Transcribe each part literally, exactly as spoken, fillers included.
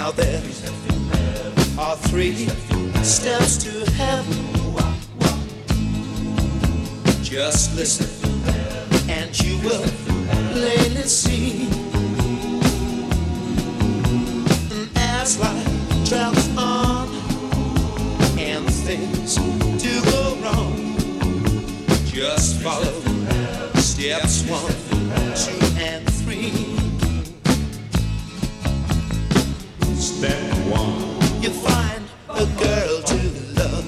Now there are three steps to heaven. Just listen and you will plainly see. And as life travels on and things do go wrong, just follow steps one, two, and three. Step one, you find a girl to love.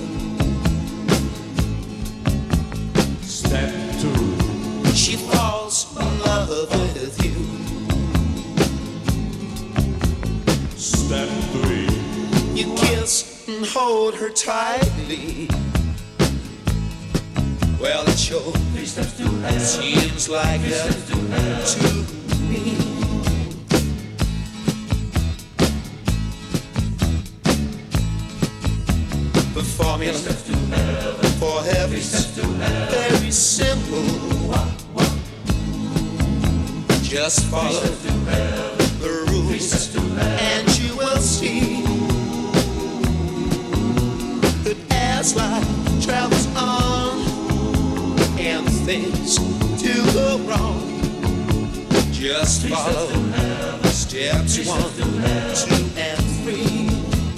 Step two, she falls in love with you. Step three, you kiss and hold her tightly. Well, it sure seems like heaven to me. The formula for heaven's very simple. Just follow the rules and you will see that as life travels on and things do go wrong, just follow steps one, two, and three.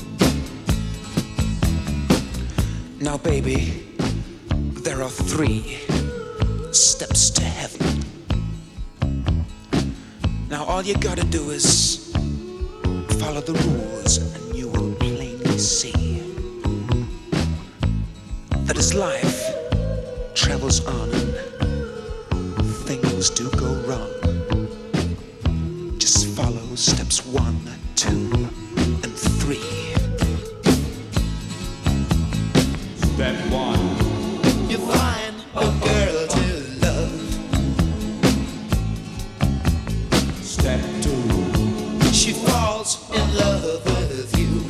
Now, baby, there are three steps to heaven. Now, all you gotta do is follow the rules, and you will plainly see that as life travels on and things do go wrong, just follow steps one, two, and three. Step one, you find a girl to love. Step two, she falls in love with you.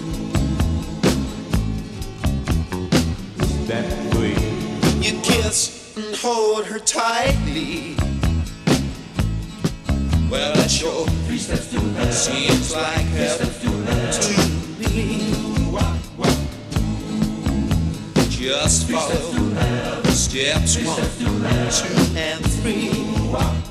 Step three, you kiss and hold her tightly. Well, that sure seems like heaven to me. Just follow steps one, two, and three.